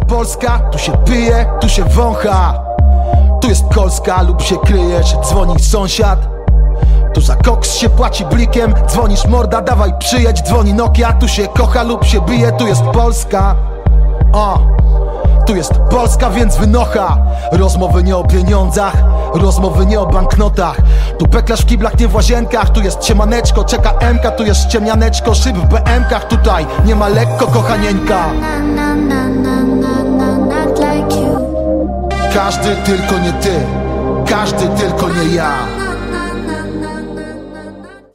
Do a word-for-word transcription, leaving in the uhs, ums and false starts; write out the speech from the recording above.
Polska, tu się pije, tu się wącha. Tu jest Kolska lub się kryjesz, dzwoni sąsiad. Tu za koks się płaci blikiem, dzwonisz morda, dawaj przyjedź, dzwoni Nokia. Tu się kocha lub się bije, tu jest Polska. O, tu jest Polska, więc wynocha. Rozmowy nie o pieniądzach, rozmowy nie o banknotach. Tu peklarz w kiblach, nie w łazienkach. Tu jest ciemaneczko, czeka emka. Tu jest ciemnianeczko, szyb w be emkach. Tutaj nie ma lekko, kochanieńka. Każdy tylko nie ty, każdy tylko nie ja.